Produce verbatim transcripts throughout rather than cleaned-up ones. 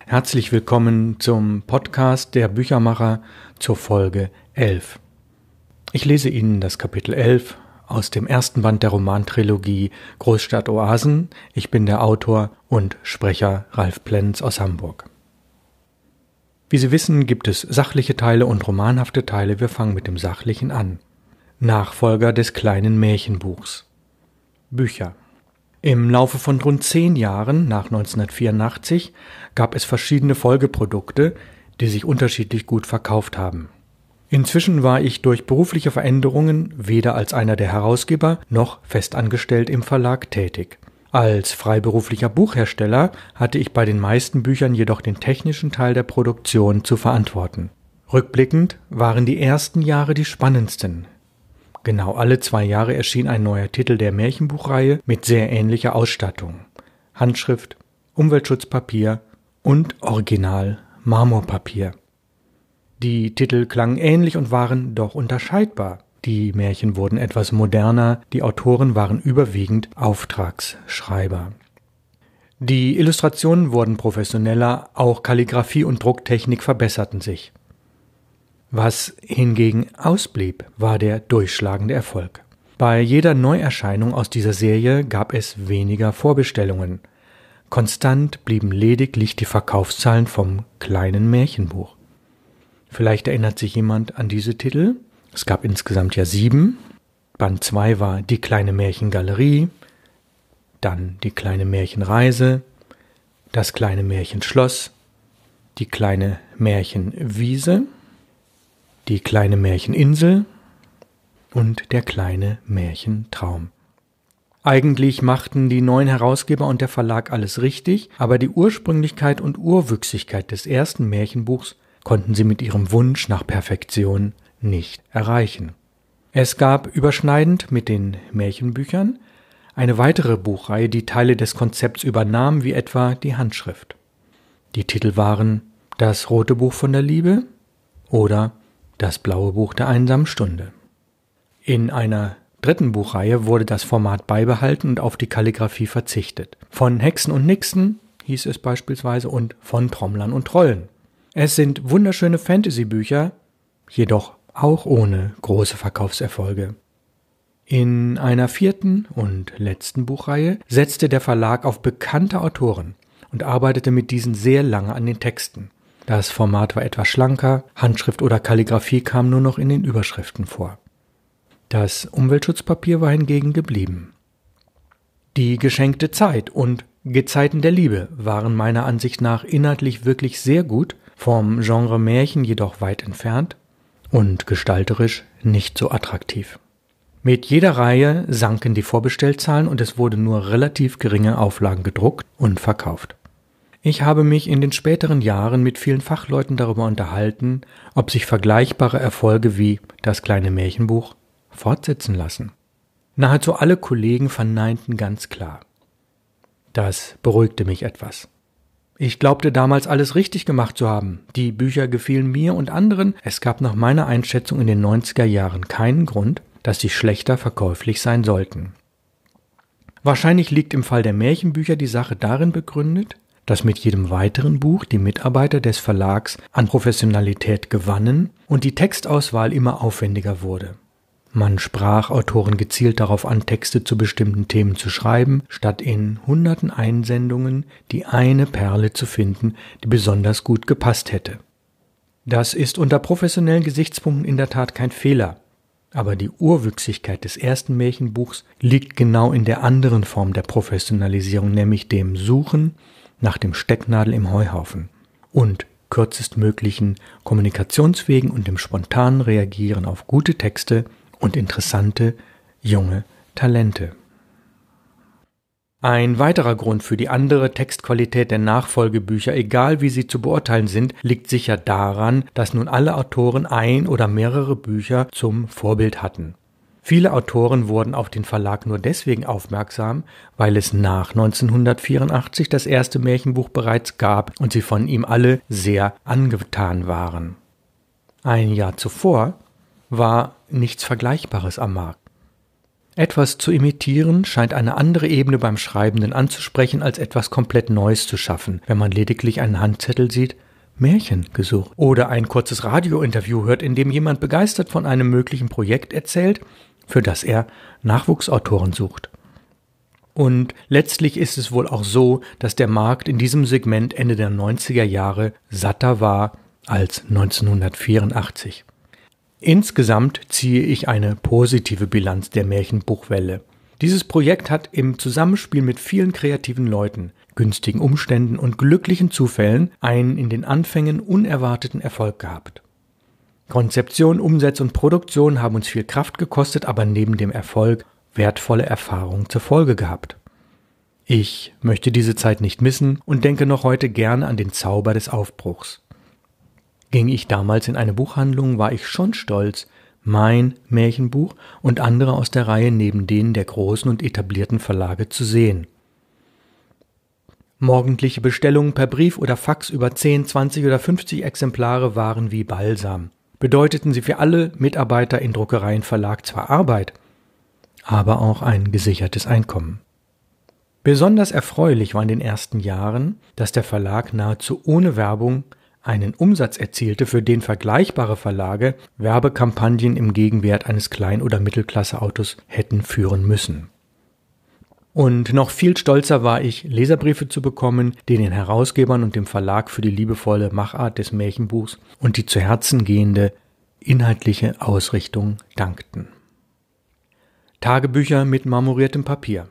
Herzlich willkommen zum Podcast der Büchermacher zur Folge elf. Ich lese Ihnen das Kapitel elf aus dem ersten Band der Romantrilogie Großstadtoasen. Ich bin der Autor und Sprecher Ralf Plenz aus Hamburg. Wie Sie wissen, gibt es sachliche Teile und romanhafte Teile. Wir fangen mit dem Sachlichen an. Nachfolger des kleinen Märchenbuchs. Bücher. Im Laufe von rund zehn Jahren nach neunzehnhundertvierundachtzig gab es verschiedene Folgeprodukte, die sich unterschiedlich gut verkauft haben. Inzwischen war ich durch berufliche Veränderungen weder als einer der Herausgeber noch festangestellt im Verlag tätig. Als freiberuflicher Buchhersteller hatte ich bei den meisten Büchern jedoch den technischen Teil der Produktion zu verantworten. Rückblickend waren die ersten Jahre die spannendsten. Genau alle zwei Jahre erschien ein neuer Titel der Märchenbuchreihe mit sehr ähnlicher Ausstattung. Handschrift, Umweltschutzpapier und Original Marmorpapier. Die Titel klangen ähnlich und waren doch unterscheidbar. Die Märchen wurden etwas moderner, die Autoren waren überwiegend Auftragsschreiber. Die Illustrationen wurden professioneller, auch Kalligraphie und Drucktechnik verbesserten sich. Was hingegen ausblieb, war der durchschlagende Erfolg. Bei jeder Neuerscheinung aus dieser Serie gab es weniger Vorbestellungen. Konstant blieben lediglich die Verkaufszahlen vom kleinen Märchenbuch. Vielleicht erinnert sich jemand an diese Titel. Es gab insgesamt ja sieben. Band zwei war Die kleine Märchengalerie, dann Die kleine Märchenreise, Das kleine Märchenschloss, Die kleine Märchenwiese, Die kleine Märcheninsel und Der kleine Märchentraum. Eigentlich machten die neuen Herausgeber und der Verlag alles richtig, aber die Ursprünglichkeit und Urwüchsigkeit des ersten Märchenbuchs konnten sie mit ihrem Wunsch nach Perfektion nicht erreichen. Es gab überschneidend mit den Märchenbüchern eine weitere Buchreihe, die Teile des Konzepts übernahm, wie etwa die Handschrift. Die Titel waren Das rote Buch von der Liebe oder Das blaue Buch der einsamen Stunde. In einer dritten Buchreihe wurde das Format beibehalten und auf die Kalligraphie verzichtet. Von Hexen und Nixen hieß es beispielsweise und von Trommlern und Trollen. Es sind wunderschöne Fantasy-Bücher, jedoch auch ohne große Verkaufserfolge. In einer vierten und letzten Buchreihe setzte der Verlag auf bekannte Autoren und arbeitete mit diesen sehr lange an den Texten. Das Format war etwas schlanker, Handschrift oder Kalligraphie kam nur noch in den Überschriften vor. Das Umweltschutzpapier war hingegen geblieben. Die geschenkte Zeit und Gezeiten der Liebe waren meiner Ansicht nach inhaltlich wirklich sehr gut, vom Genre Märchen jedoch weit entfernt und gestalterisch nicht so attraktiv. Mit jeder Reihe sanken die Vorbestellzahlen und es wurde nur relativ geringe Auflagen gedruckt und verkauft. Ich habe mich in den späteren Jahren mit vielen Fachleuten darüber unterhalten, ob sich vergleichbare Erfolge wie Das kleine Märchenbuch fortsetzen lassen. Nahezu alle Kollegen verneinten ganz klar. Das beruhigte mich etwas. Ich glaubte damals alles richtig gemacht zu haben. Die Bücher gefielen mir und anderen. Es gab nach meiner Einschätzung in den neunziger Jahren keinen Grund, dass sie schlechter verkäuflich sein sollten. Wahrscheinlich liegt im Fall der Märchenbücher die Sache darin begründet, dass mit jedem weiteren Buch die Mitarbeiter des Verlags an Professionalität gewannen und die Textauswahl immer aufwendiger wurde. Man sprach Autoren gezielt darauf an, Texte zu bestimmten Themen zu schreiben, statt in hunderten Einsendungen die eine Perle zu finden, die besonders gut gepasst hätte. Das ist unter professionellen Gesichtspunkten in der Tat kein Fehler, aber die Urwüchsigkeit des ersten Märchenbuchs liegt genau in der anderen Form der Professionalisierung, nämlich dem Suchen nach dem Stecknadel im Heuhaufen und kürzestmöglichen Kommunikationswegen und dem spontanen Reagieren auf gute Texte und interessante junge Talente. Ein weiterer Grund für die andere Textqualität der Nachfolgebücher, egal wie sie zu beurteilen sind, liegt sicher daran, dass nun alle Autoren ein oder mehrere Bücher zum Vorbild hatten. Viele Autoren wurden auf den Verlag nur deswegen aufmerksam, weil es nach neunzehnhundertvierundachtzig das erste Märchenbuch bereits gab und sie von ihm alle sehr angetan waren. Ein Jahr zuvor war nichts Vergleichbares am Markt. Etwas zu imitieren scheint eine andere Ebene beim Schreibenden anzusprechen, als etwas komplett Neues zu schaffen, wenn man lediglich einen Handzettel sieht, Märchen gesucht, oder ein kurzes Radiointerview hört, in dem jemand begeistert von einem möglichen Projekt erzählt, für das er Nachwuchsautoren sucht. Und letztlich ist es wohl auch so, dass der Markt in diesem Segment Ende der neunziger Jahre satter war als neunzehnhundertvierundachtzig. Insgesamt ziehe ich eine positive Bilanz der Märchenbuchwelle. Dieses Projekt hat im Zusammenspiel mit vielen kreativen Leuten, günstigen Umständen und glücklichen Zufällen einen in den Anfängen unerwarteten Erfolg gehabt. Konzeption, Umsetzung und Produktion haben uns viel Kraft gekostet, aber neben dem Erfolg wertvolle Erfahrungen zur Folge gehabt. Ich möchte diese Zeit nicht missen und denke noch heute gerne an den Zauber des Aufbruchs. Ging ich damals in eine Buchhandlung, war ich schon stolz, mein Märchenbuch und andere aus der Reihe neben denen der großen und etablierten Verlage zu sehen. Morgendliche Bestellungen per Brief oder Fax über zehn, zwanzig oder fünfzig Exemplare waren wie Balsam. Bedeuteten sie für alle Mitarbeiter in Druckereien, Verlag zwar Arbeit, aber auch ein gesichertes Einkommen. Besonders erfreulich war in den ersten Jahren, dass der Verlag nahezu ohne Werbung einen Umsatz erzielte, für den vergleichbare Verlage Werbekampagnen im Gegenwert eines Klein- oder Mittelklasse-Autos hätten führen müssen. Und noch viel stolzer war ich, Leserbriefe zu bekommen, die den Herausgebern und dem Verlag für die liebevolle Machart des Märchenbuchs und die zu Herzen gehende inhaltliche Ausrichtung dankten. Tagebücher mit marmoriertem Papier.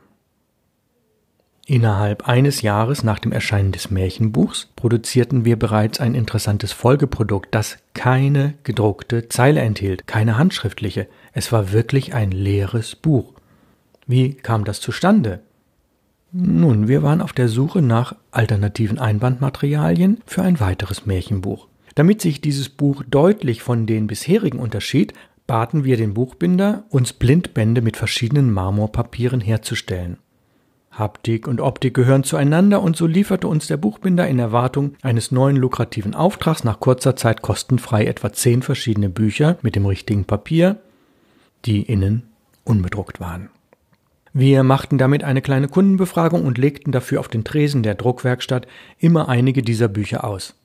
Innerhalb eines Jahres nach dem Erscheinen des Märchenbuchs produzierten wir bereits ein interessantes Folgeprodukt, das keine gedruckte Zeile enthielt, keine handschriftliche. Es war wirklich ein leeres Buch. Wie kam das zustande? Nun, wir waren auf der Suche nach alternativen Einbandmaterialien für ein weiteres Märchenbuch. Damit sich dieses Buch deutlich von den bisherigen unterschied, baten wir den Buchbinder, uns Blindbände mit verschiedenen Marmorpapieren herzustellen. Haptik und Optik gehören zueinander und so lieferte uns der Buchbinder in Erwartung eines neuen lukrativen Auftrags nach kurzer Zeit kostenfrei etwa zehn verschiedene Bücher mit dem richtigen Papier, die innen unbedruckt waren. Wir machten damit eine kleine Kundenbefragung und legten dafür auf den Tresen der Druckwerkstatt immer einige dieser Bücher aus.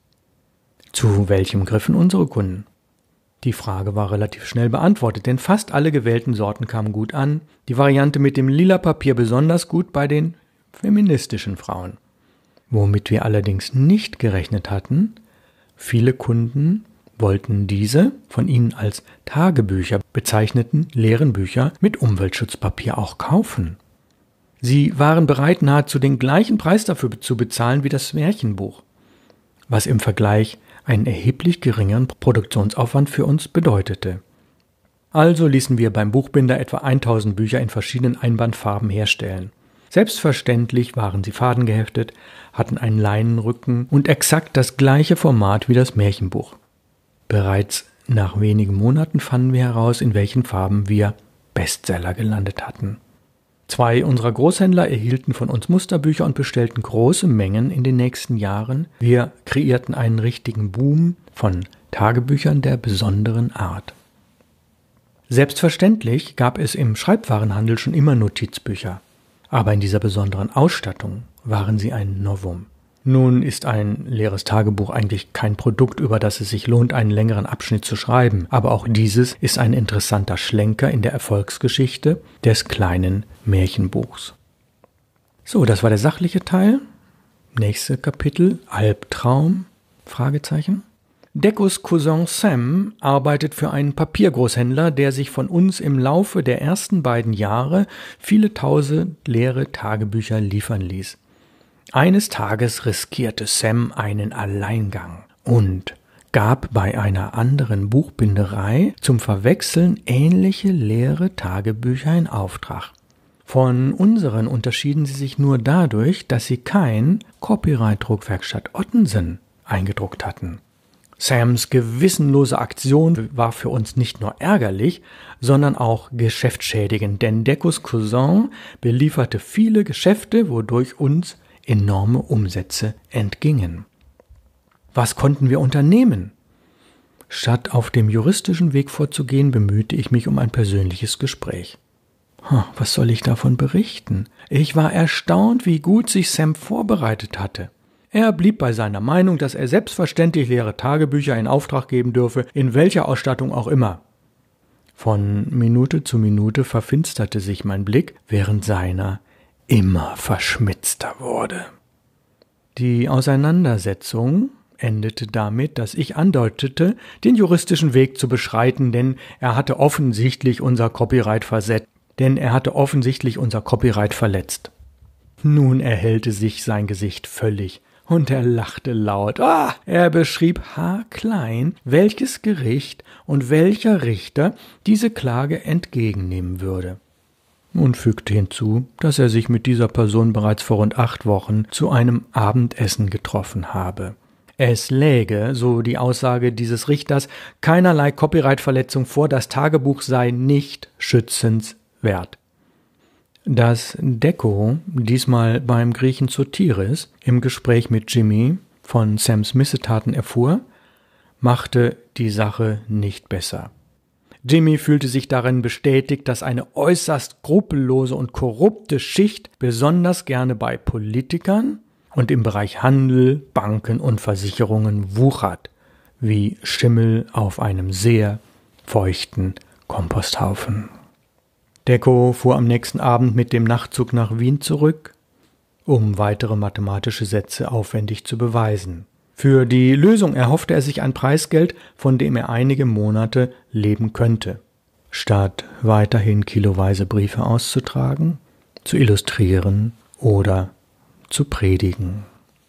Zu welchem griffen unsere Kunden? Die Frage war relativ schnell beantwortet, denn fast alle gewählten Sorten kamen gut an, die Variante mit dem lila Papier besonders gut bei den feministischen Frauen. Womit wir allerdings nicht gerechnet hatten, viele Kunden wollten diese von ihnen als Tagebücher bezeichneten leeren Bücher mit Umweltschutzpapier auch kaufen. Sie waren bereit, nahezu den gleichen Preis dafür zu bezahlen wie das Märchenbuch, was im Vergleich einen erheblich geringeren Produktionsaufwand für uns bedeutete. Also ließen wir beim Buchbinder etwa tausend Bücher in verschiedenen Einbandfarben herstellen. Selbstverständlich waren sie fadengeheftet, hatten einen Leinenrücken und exakt das gleiche Format wie das Märchenbuch. Bereits nach wenigen Monaten fanden wir heraus, in welchen Farben wir Bestseller gelandet hatten. Zwei unserer Großhändler erhielten von uns Musterbücher und bestellten große Mengen in den nächsten Jahren. Wir kreierten einen richtigen Boom von Tagebüchern der besonderen Art. Selbstverständlich gab es im Schreibwarenhandel schon immer Notizbücher, aber in dieser besonderen Ausstattung waren sie ein Novum. Nun ist ein leeres Tagebuch eigentlich kein Produkt, über das es sich lohnt, einen längeren Abschnitt zu schreiben, aber auch dieses ist ein interessanter Schlenker in der Erfolgsgeschichte des kleinen Märchenbuchs. So, das war der sachliche Teil. Nächste Kapitel, Albtraum, Fragezeichen. Deckos Cousin Sam arbeitet für einen Papiergroßhändler, der sich von uns im Laufe der ersten beiden Jahre viele tausend leere Tagebücher liefern ließ. Eines Tages riskierte Sam einen Alleingang und gab bei einer anderen Buchbinderei zum Verwechseln ähnliche leere Tagebücher in Auftrag. Von unseren unterschieden sie sich nur dadurch, dass sie kein Copyright Druckwerkstatt Ottensen eingedruckt hatten. Sams gewissenlose Aktion war für uns nicht nur ärgerlich, sondern auch geschäftsschädigend, denn Deckos Cousin belieferte viele Geschäfte, wodurch uns enorme Umsätze entgingen. Was konnten wir unternehmen? Statt auf dem juristischen Weg vorzugehen, bemühte ich mich um ein persönliches Gespräch. Was soll ich davon berichten? Ich war erstaunt, wie gut sich Sam vorbereitet hatte. Er blieb bei seiner Meinung, dass er selbstverständlich leere Tagebücher in Auftrag geben dürfe, in welcher Ausstattung auch immer. Von Minute zu Minute verfinsterte sich mein Blick, während seiner immer verschmitzter wurde. Die Auseinandersetzung endete damit, dass ich andeutete, den juristischen Weg zu beschreiten, denn er hatte offensichtlich unser Copyright versetzt. Denn er hatte offensichtlich unser Copyright verletzt. Nun erhellte sich sein Gesicht völlig und er lachte laut. Ah, er beschrieb haarklein, welches Gericht und welcher Richter diese Klage entgegennehmen würde. Und fügte hinzu, dass er sich mit dieser Person bereits vor rund acht Wochen zu einem Abendessen getroffen habe. Es läge, so die Aussage dieses Richters, keinerlei Copyright-Verletzung vor, das Tagebuch sei nicht schützenswert. Wert. Dass Dekko diesmal beim Griechen Sotiris im Gespräch mit Jimmy von Sams Missetaten erfuhr, machte die Sache nicht besser. Jimmy fühlte sich darin bestätigt, dass eine äußerst skrupellose und korrupte Schicht besonders gerne bei Politikern und im Bereich Handel, Banken und Versicherungen wuchert, wie Schimmel auf einem sehr feuchten Komposthaufen. Dekko fuhr am nächsten Abend mit dem Nachtzug nach Wien zurück, um weitere mathematische Sätze aufwendig zu beweisen. Für die Lösung erhoffte er sich ein Preisgeld, von dem er einige Monate leben könnte. Statt weiterhin kiloweise Briefe auszutragen, zu illustrieren oder zu predigen.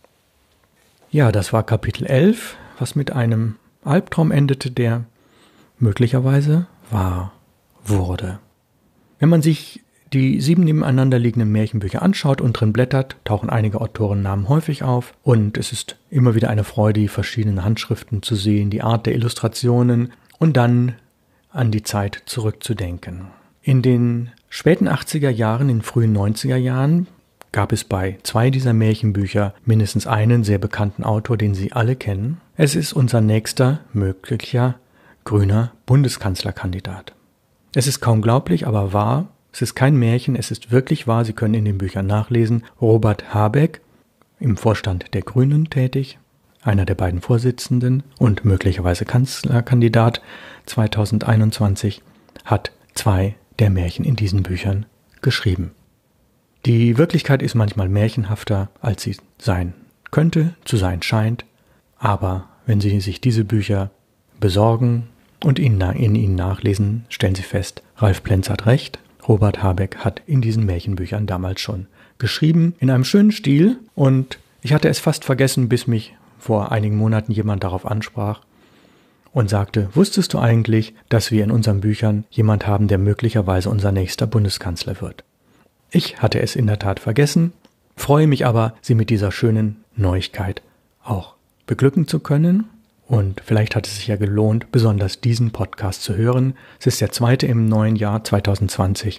Ja, das war Kapitel elf, was mit einem Albtraum endete, der möglicherweise wahr wurde. Wenn man sich die sieben nebeneinander liegenden Märchenbücher anschaut und drin blättert, tauchen einige Autorennamen häufig auf und es ist immer wieder eine Freude, die verschiedenen Handschriften zu sehen, die Art der Illustrationen und dann an die Zeit zurückzudenken. In den späten achtziger Jahren, in den frühen neunziger Jahren gab es bei zwei dieser Märchenbücher mindestens einen sehr bekannten Autor, den Sie alle kennen. Es ist unser nächster möglicher grüner Bundeskanzlerkandidat. Es ist kaum glaublich, aber wahr. Es ist kein Märchen, es ist wirklich wahr. Sie können in den Büchern nachlesen. Robert Habeck, im Vorstand der Grünen tätig, einer der beiden Vorsitzenden und möglicherweise Kanzlerkandidat zweitausendeinundzwanzig, hat zwei der Märchen in diesen Büchern geschrieben. Die Wirklichkeit ist manchmal märchenhafter, als sie sein könnte, zu sein scheint. Aber wenn Sie sich diese Bücher besorgen und in ihnen nachlesen, stellen Sie fest, Ralf Plenz hat recht. Robert Habeck hat in diesen Märchenbüchern damals schon geschrieben, in einem schönen Stil. Und ich hatte es fast vergessen, bis mich vor einigen Monaten jemand darauf ansprach und sagte, wusstest du eigentlich, dass wir in unseren Büchern jemand haben, der möglicherweise unser nächster Bundeskanzler wird? Ich hatte es in der Tat vergessen, freue mich aber, Sie mit dieser schönen Neuigkeit auch beglücken zu können. Und vielleicht hat es sich ja gelohnt, besonders diesen Podcast zu hören. Es ist der zweite im neuen Jahr zweitausendzwanzig.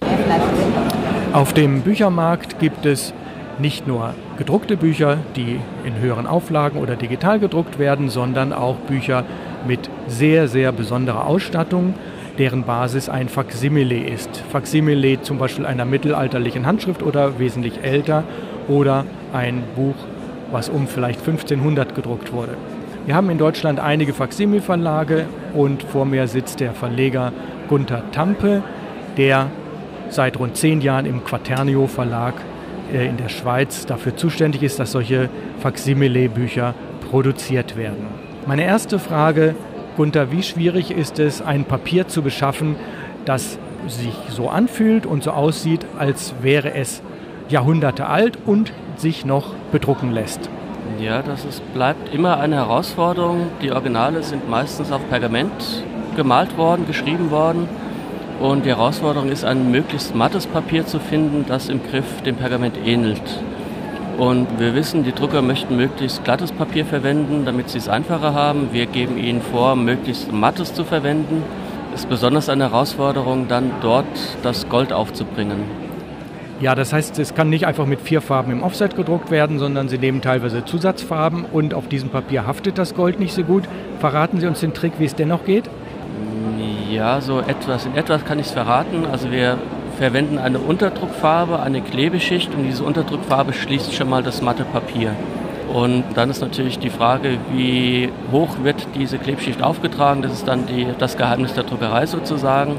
Auf dem Büchermarkt gibt es nicht nur gedruckte Bücher, die in höheren Auflagen oder digital gedruckt werden, sondern auch Bücher mit sehr, sehr besonderer Ausstattung, deren Basis ein Faksimile ist. Faksimile zum Beispiel einer mittelalterlichen Handschrift oder wesentlich älter oder ein Buch, was um vielleicht fünfzehnhundert gedruckt wurde. Wir haben in Deutschland einige Faksimilverlage und vor mir sitzt der Verleger Gunther Tampe, der seit rund zehn Jahren im Quaternio Verlag äh, in der Schweiz dafür zuständig ist, dass solche Faksimile-Bücher produziert werden. Meine erste Frage, Gunther, wie schwierig ist es, ein Papier zu beschaffen, das sich so anfühlt und so aussieht, als wäre es Jahrhunderte alt und sich noch bedrucken lässt? Ja, das ist, bleibt immer eine Herausforderung. Die Originale sind meistens auf Pergament gemalt worden, geschrieben worden. Und die Herausforderung ist, ein möglichst mattes Papier zu finden, das im Griff dem Pergament ähnelt. Und wir wissen, die Drucker möchten möglichst glattes Papier verwenden, damit sie es einfacher haben. Wir geben ihnen vor, möglichst mattes zu verwenden. Es ist besonders eine Herausforderung, dann dort das Gold aufzubringen. Ja, das heißt, es kann nicht einfach mit vier Farben im Offset gedruckt werden, sondern Sie nehmen teilweise Zusatzfarben und auf diesem Papier haftet das Gold nicht so gut. Verraten Sie uns den Trick, wie es dennoch geht? Ja, so etwas. In etwas kann ich es verraten. Also wir verwenden eine Unterdruckfarbe, eine Klebeschicht und diese Unterdruckfarbe schließt schon mal das matte Papier. Und dann ist natürlich die Frage, wie hoch wird diese Klebschicht aufgetragen. Das ist dann die, das Geheimnis der Druckerei sozusagen.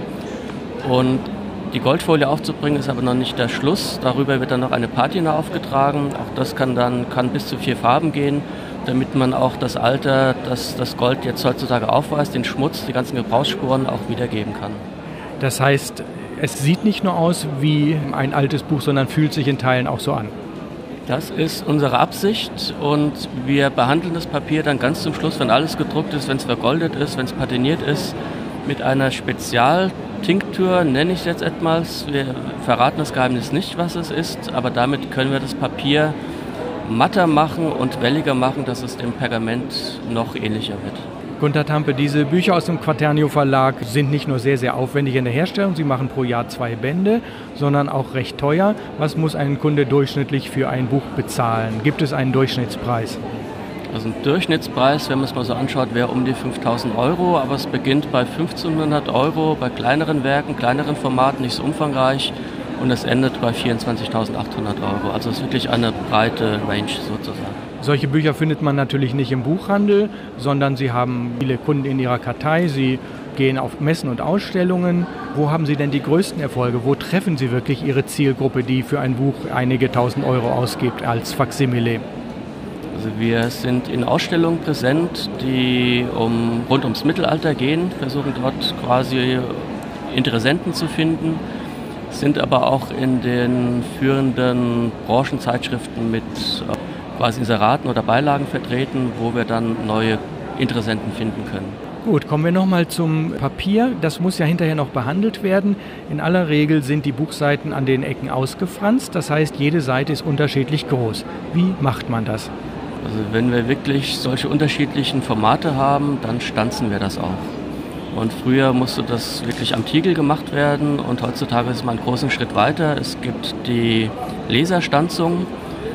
Und die Goldfolie aufzubringen ist aber noch nicht der Schluss. Darüber wird dann noch eine Patina aufgetragen. Auch das kann dann kann bis zu vier Farben gehen, damit man auch das Alter, das das Gold jetzt heutzutage aufweist, den Schmutz, die ganzen Gebrauchsspuren auch wiedergeben kann. Das heißt, es sieht nicht nur aus wie ein altes Buch, sondern fühlt sich in Teilen auch so an. Das ist unsere Absicht und wir behandeln das Papier dann ganz zum Schluss, wenn alles gedruckt ist, wenn es vergoldet ist, wenn es patiniert ist, mit einer Spezialtinktur, nenne ich es jetzt etwas. Wir verraten das Geheimnis nicht, was es ist, aber damit können wir das Papier matter machen und welliger machen, dass es dem Pergament noch ähnlicher wird. Gunter Tampe, diese Bücher aus dem Quaternio Verlag sind nicht nur sehr, sehr aufwendig in der Herstellung, sie machen pro Jahr zwei Bände, sondern auch recht teuer. Was muss ein Kunde durchschnittlich für ein Buch bezahlen? Gibt es einen Durchschnittspreis? Also ein Durchschnittspreis, wenn man es mal so anschaut, wäre um die fünftausend Euro, aber es beginnt bei fünfzehnhundert Euro bei kleineren Werken, kleineren Formaten, nicht so umfangreich und es endet bei vierundzwanzigtausendachthundert Euro. Also es ist wirklich eine breite Range sozusagen. Solche Bücher findet man natürlich nicht im Buchhandel, sondern Sie haben viele Kunden in Ihrer Kartei, Sie gehen auf Messen und Ausstellungen. Wo haben Sie denn die größten Erfolge? Wo treffen Sie wirklich Ihre Zielgruppe, die für ein Buch einige tausend Euro ausgibt als Faksimile? Also wir sind in Ausstellungen präsent, die um, rund ums Mittelalter gehen, versuchen dort quasi Interessenten zu finden, sind aber auch in den führenden Branchenzeitschriften mit quasi Inseraten oder Beilagen vertreten, wo wir dann neue Interessenten finden können. Gut, kommen wir nochmal zum Papier. Das muss ja hinterher noch behandelt werden. In aller Regel sind die Buchseiten an den Ecken ausgefranst. Das heißt, jede Seite ist unterschiedlich groß. Wie macht man das? Also wenn wir wirklich solche unterschiedlichen Formate haben, dann stanzen wir das auch. Und früher musste das wirklich am Tiegel gemacht werden und heutzutage ist man einen großen Schritt weiter. Es gibt die Laserstanzung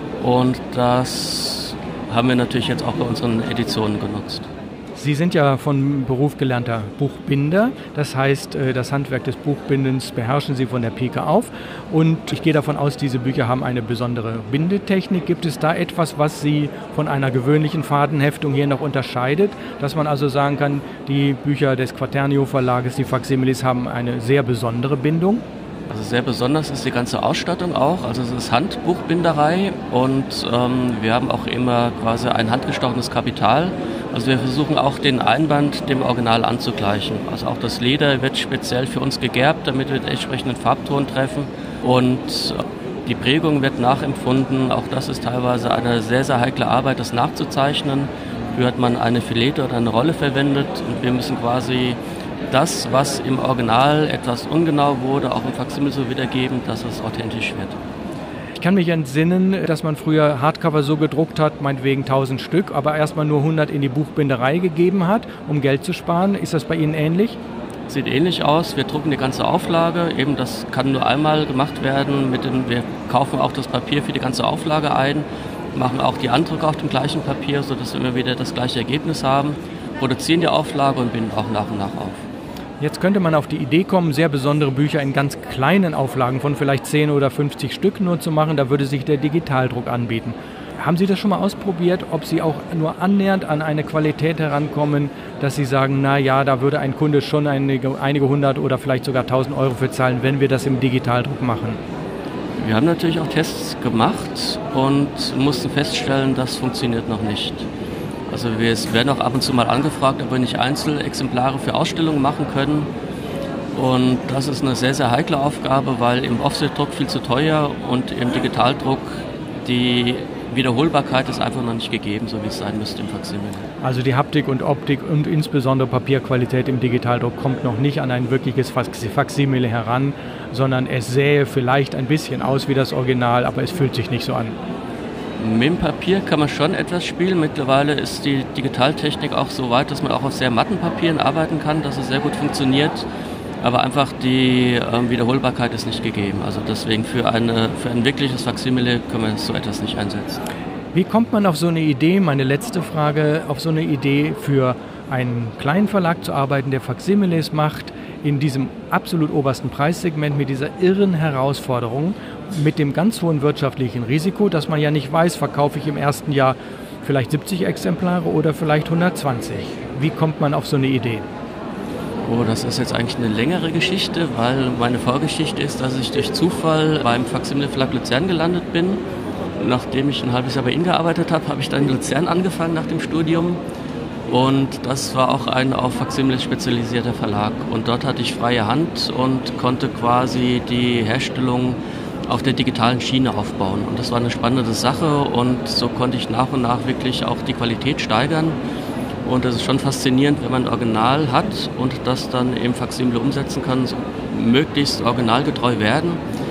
und das haben wir natürlich jetzt auch bei unseren Editionen genutzt. Sie sind ja von Beruf gelernter Buchbinder, das heißt, das Handwerk des Buchbindens beherrschen Sie von der Pike auf und ich gehe davon aus, diese Bücher haben eine besondere Bindetechnik. Gibt es da etwas, was Sie von einer gewöhnlichen Fadenheftung hier noch unterscheidet, dass man also sagen kann, die Bücher des Quaternio Verlages, die Faksimiles, haben eine sehr besondere Bindung? Also sehr besonders ist die ganze Ausstattung auch, also es ist Handbuchbinderei und ähm, wir haben auch immer quasi ein handgestochenes Kapital. Also wir versuchen auch den Einband dem Original anzugleichen. Also auch das Leder wird speziell für uns gegerbt, damit wir den entsprechenden Farbton treffen und die Prägung wird nachempfunden. Auch das ist teilweise eine sehr, sehr heikle Arbeit, das nachzuzeichnen. Früher hat man eine Filete oder eine Rolle verwendet und wir müssen quasi das, was im Original etwas ungenau wurde, auch im Faksimil so wiedergeben, dass es authentisch wird. Ich kann mich entsinnen, dass man früher Hardcover so gedruckt hat, meinetwegen tausend Stück, aber erstmal nur hundert in die Buchbinderei gegeben hat, um Geld zu sparen. Ist das bei Ihnen ähnlich? Sieht ähnlich aus. Wir drucken die ganze Auflage. Eben das kann nur einmal gemacht werden. Mit dem, wir kaufen auch das Papier für die ganze Auflage ein, machen auch die Andrucke auf dem gleichen Papier, sodass wir immer wieder das gleiche Ergebnis haben, produzieren die Auflage und binden auch nach und nach auf. Jetzt könnte man auf die Idee kommen, sehr besondere Bücher in ganz kleinen Auflagen von vielleicht zehn oder fünfzig Stück nur zu machen. Da würde sich der Digitaldruck anbieten. Haben Sie das schon mal ausprobiert, ob Sie auch nur annähernd an eine Qualität herankommen, dass Sie sagen, na ja, da würde ein Kunde schon einige, einige hundert oder vielleicht sogar tausend Euro für zahlen, wenn wir das im Digitaldruck machen? Wir haben natürlich auch Tests gemacht und mussten feststellen, das funktioniert noch nicht. Also wir werden auch ab und zu mal angefragt, ob wir nicht Einzelexemplare für Ausstellungen machen können. Und das ist eine sehr, sehr heikle Aufgabe, weil im Offsetdruck viel zu teuer und im Digitaldruck die Wiederholbarkeit ist einfach noch nicht gegeben, so wie es sein müsste im Faksimile. Also die Haptik und Optik und insbesondere Papierqualität im Digitaldruck kommt noch nicht an ein wirkliches Faksimile heran, sondern es sähe vielleicht ein bisschen aus wie das Original, aber es fühlt sich nicht so an. Mit dem Papier kann man schon etwas spielen. Mittlerweile ist die Digitaltechnik auch so weit, dass man auch auf sehr matten Papieren arbeiten kann, dass es sehr gut funktioniert. Aber einfach die äh, Wiederholbarkeit ist nicht gegeben. Also deswegen für, eine, für ein wirkliches Faksimile können wir so etwas nicht einsetzen. Wie kommt man auf so eine Idee, meine letzte Frage, auf so eine Idee für einen kleinen Verlag zu arbeiten, der Faksimiles macht? in diesem absolut obersten Preissegment mit dieser irren Herausforderung, mit dem ganz hohen wirtschaftlichen Risiko, dass man ja nicht weiß, verkaufe ich im ersten Jahr vielleicht siebzig Exemplare oder vielleicht hundertzwanzig. Wie kommt man auf so eine Idee? Oh, das ist jetzt eigentlich eine längere Geschichte, weil meine Vorgeschichte ist, dass ich durch Zufall beim Faksimile Verlag Luzern gelandet bin. Nachdem ich ein halbes Jahr bei Ihnen gearbeitet habe, habe ich dann in Luzern angefangen nach dem Studium. Und das war auch ein auf Faksimile spezialisierter Verlag. Und dort hatte ich freie Hand und konnte quasi die Herstellung auf der digitalen Schiene aufbauen. Und das war eine spannende Sache und so konnte ich nach und nach wirklich auch die Qualität steigern. Und das ist schon faszinierend, wenn man ein Original hat und das dann im Faksimile umsetzen kann, so möglichst originalgetreu werden.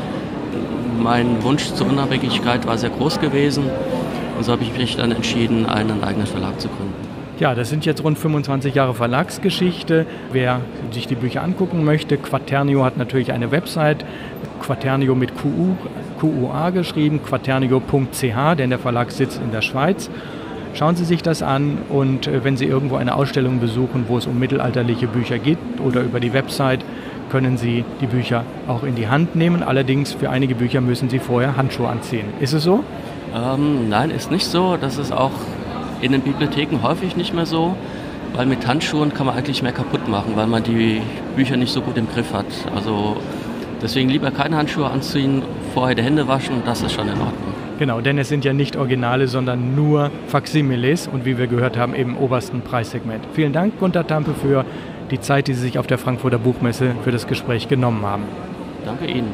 Mein Wunsch zur Unabhängigkeit war sehr groß gewesen und so habe ich mich dann entschieden, einen eigenen Verlag zu gründen. Ja, das sind jetzt rund fünfundzwanzig Jahre Verlagsgeschichte. Wer sich die Bücher angucken möchte, Quaternio hat natürlich eine Website, Quaternio mit Q U, Q U A geschrieben, quaternio punkt c h, denn der Verlag sitzt in der Schweiz. Schauen Sie sich das an und wenn Sie irgendwo eine Ausstellung besuchen, wo es um mittelalterliche Bücher geht oder über die Website, können Sie die Bücher auch in die Hand nehmen. Allerdings für einige Bücher müssen Sie vorher Handschuhe anziehen. Ist es so? Ähm, nein, ist nicht so. Das ist auch in den Bibliotheken häufig nicht mehr so, weil mit Handschuhen kann man eigentlich mehr kaputt machen, weil man die Bücher nicht so gut im Griff hat. Also deswegen lieber keine Handschuhe anziehen, vorher die Hände waschen, das ist schon in Ordnung. Genau, denn es sind ja nicht Originale, sondern nur Faksimiles und wie wir gehört haben, im obersten Preissegment. Vielen Dank, Gunter Tampe, für die Zeit, die Sie sich auf der Frankfurter Buchmesse für das Gespräch genommen haben. Danke Ihnen.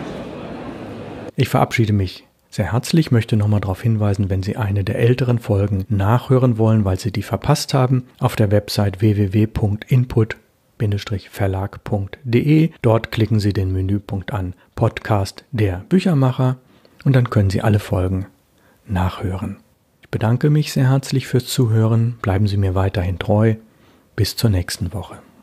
Ich verabschiede mich sehr herzlich, möchte nochmal darauf hinweisen, wenn Sie eine der älteren Folgen nachhören wollen, weil Sie die verpasst haben, auf der Website w w w punkt input Bindestrich verlag punkt de. Dort klicken Sie den Menüpunkt an Podcast der Büchermacher und dann können Sie alle Folgen nachhören. Ich bedanke mich sehr herzlich fürs Zuhören. Bleiben Sie mir weiterhin treu. Bis zur nächsten Woche.